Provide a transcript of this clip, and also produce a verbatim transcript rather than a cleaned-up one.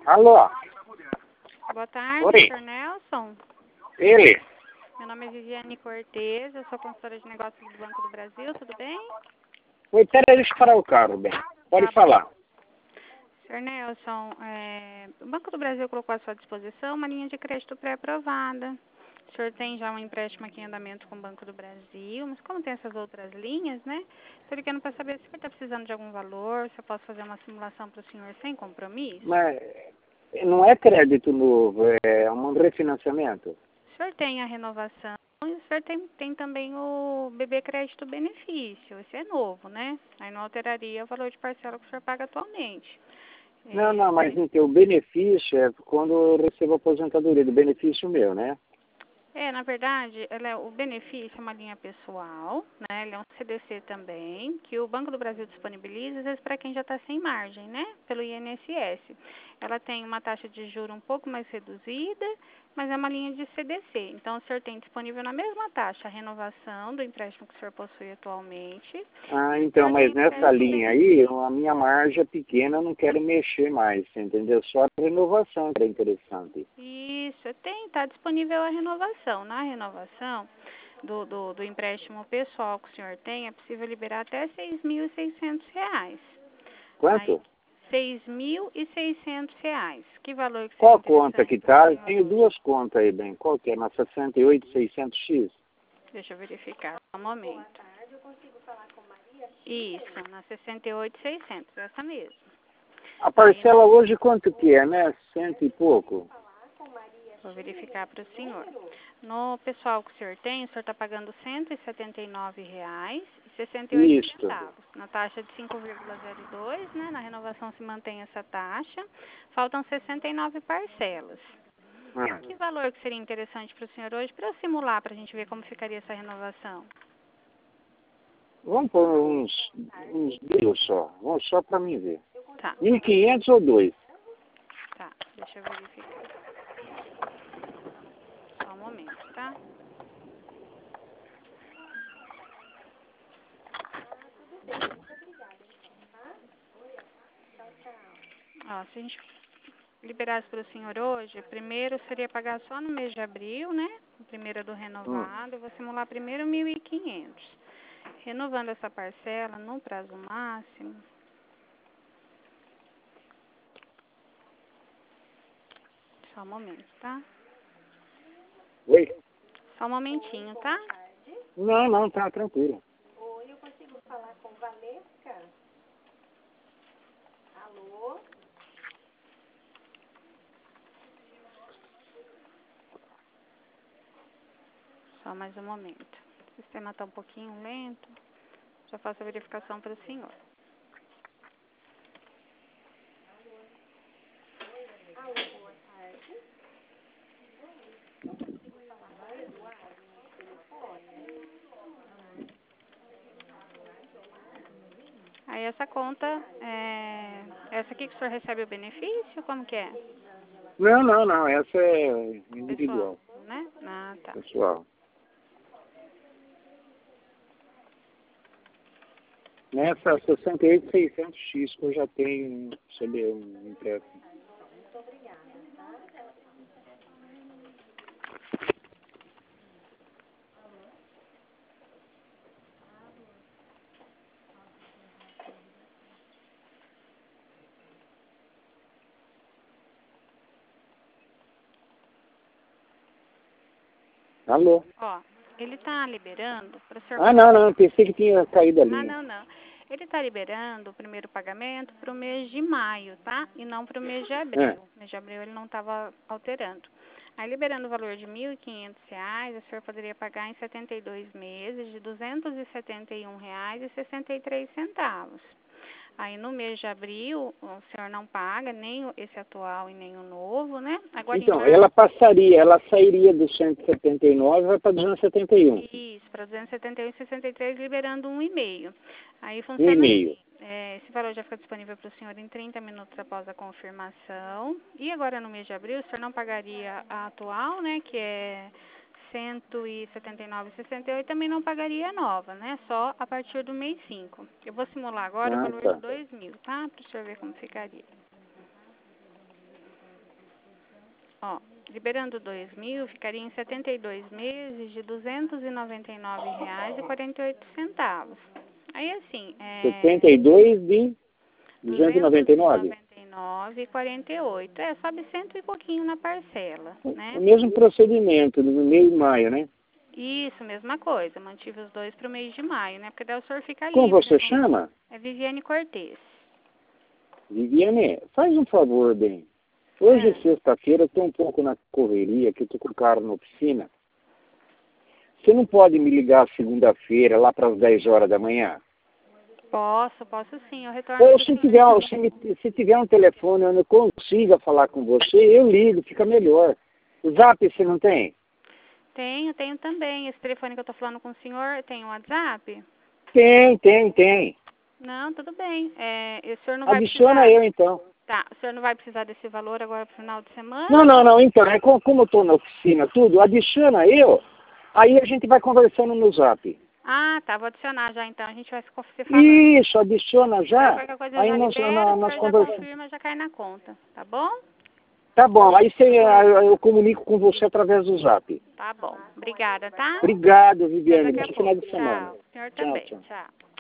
Alô? Boa tarde, Oi. senhor Nelson. Ele? Meu nome é Viviane Cortez, eu sou consultora de negócios do Banco do Brasil, tudo bem? Oi, peraí, deixa eu parar o carro, bem. Pode Tá bom. falar. senhor Nelson, é, o Banco do Brasil colocou à sua disposição uma linha de crédito pré-aprovada. O senhor tem já um empréstimo aqui em andamento com o Banco do Brasil, mas como tem essas outras linhas, né? Estou ligando para saber se o senhor está precisando de algum valor, se eu posso fazer uma simulação para o senhor sem compromisso. Mas não é crédito novo, é um refinanciamento. O senhor tem a renovação e o senhor tem, tem também o B B Crédito Benefício. Esse é novo, né? Aí não alteraria o valor de parcela que o senhor paga atualmente. Não, É, não, mas então, o benefício é quando eu recebo a aposentadoria, do benefício meu, né? é, na verdade, ela é, o benefício é uma linha pessoal, né? Ele é um C D C também, que o Banco do Brasil disponibiliza, às vezes, para quem já está sem margem, né? Pelo I N S S. Ela tem uma taxa de juros um pouco mais reduzida, mas é uma linha de C D C. Então, o senhor tem disponível na mesma taxa a renovação do empréstimo que o senhor possui atualmente. Ah, E o então, senhor tem mas o nessa crédito linha aí, a minha margem é pequena, eu não quero mexer mais, você entendeu? Só a renovação que é interessante. Isso, tem, está disponível a renovação. Na renovação do, do, do empréstimo pessoal que o senhor tem, é possível liberar até seis mil e seiscentos reais. Aí, Quanto? seis mil e seiscentos reais. Que valor que seria Qual conta que interessante para o tá? Eu senhor tenho hoje? duas contas aí, bem. Qual que é? Na sessenta e oito, seiscentos X? Deixa eu verificar um momento. Isso, na sessenta e oito, seiscentos, essa mesmo. A Aí, parcela hoje quanto que é, né? Cento e pouco? vou verificar para o senhor. No pessoal que o senhor tem, o senhor está pagando cento e setenta e nove reais e sessenta e oito Isso. centavos. Na taxa de cinco vírgula zero dois, né? Na renovação se mantém essa taxa. Faltam sessenta e nove parcelas. Ah, Que valor que seria interessante para o senhor hoje para eu simular, para a gente ver como ficaria essa renovação? vamos pôr uns, uns mil só. Vamos só para mim ver. Tá, mil e quinhentos ou dois? tá. Deixa eu verificar. Só um momento, tá? Ó, se a gente liberasse para o senhor hoje, primeiro seria pagar só no mês de abril, né? O primeiro é do Hum. renovado. Eu vou simular primeiro mil e quinhentos. Renovando essa parcela no prazo máximo. Só um momento, tá? Oi? Só um momentinho, tá? Não, não, tá tranquilo. Só mais um momento. O sistema está um pouquinho lento. Já faço a verificação para o senhor. Aí essa conta, é... essa aqui que o senhor recebe o benefício, como que é? Não, não, não. Essa é Pessoal, individual, né? Ah, tá. pessoal. Nessa sessenta e oito, seiscentos X que eu já tenho sobre um empréstimo. Alô? Ó, ele tá liberando para o senhor Ah, fazer... não, não. Pensei que tinha caído a Ah, linha. não, não. Ele tá liberando o primeiro pagamento para o mês de maio, tá? E não para o mês de abril. É. O mês de abril ele não estava alterando. Aí, liberando o valor de mil e quinhentos reais, o senhor poderia pagar em setenta e dois meses de duzentos e setenta e um reais e sessenta e três centavos. Aí, no mês de abril, o senhor não paga nem esse atual e nem o novo, né? Agora, em Então, março... ela passaria, ela sairia do cento e setenta e nove e vai para duzentos e setenta e um. Isso, para duzentos e setenta e um e sessenta e três, liberando um e meio. Aí Um funciona e meio. assim. É, esse valor já fica disponível para o senhor em trinta minutos após a confirmação. E agora, no mês de abril, o senhor não pagaria a atual, né, que é cento e setenta e nove reais e sessenta e oito centavos, também não pagaria a nova, né, só a partir do mês cinco. Eu vou simular agora o Ah, valor tá. de dois mil, tá, para o senhor ver como ficaria. Ó, liberando dois mil, ficaria em setenta e dois meses de duzentos e noventa e nove reais e quarenta e oito centavos. Aí, assim, é... setenta e dois de duzentos e noventa e nove? duzentos e noventa e nove e quarenta e oito. É, sobe cento e pouquinho na parcela, né? O mesmo procedimento, no mês de maio, né? Isso, mesma coisa. Mantive os dois para o mês de maio, né? Porque daí o senhor fica livre. Como você não... chama? É Viviane Cortez. Viviane, faz um favor, bem. Hoje é É. sexta-feira, eu estou um pouco na correria, que eu estou com o carro na oficina. Você não pode me ligar segunda-feira, lá para as dez horas da manhã? Posso, posso sim. Eu retorno. Ou se tiver, se, me, se tiver um telefone onde eu consiga falar com você, eu ligo, fica melhor. O Zap você não tem? Tenho, tenho também. Esse telefone que eu estou falando com o senhor, tem um WhatsApp? Tem, tem, tem. Não, tudo bem. É, o senhor não vai Adiciona precisar... eu, então. Tá, o senhor não vai precisar desse valor agora pro final de semana? Não, não, não. Então, é como, como eu estou na oficina, tudo, adiciona eu, aí a gente vai conversando no Zap. Ah, tá. Vou adicionar já, então. A gente vai se falando. Isso, adiciona já. Qualquer coisa eu Aí já nós, libero, nós, o nós senhor já conversamos. confirma, já cai na conta. Tá bom? Tá bom, aí você, eu comunico com você através do Zap. Tá bom. Obrigada, tá? Obrigado, Até Viviane. daqui a Bom final pouco. de semana. Tchau. O senhor Tchau, também. tchau. Tchau.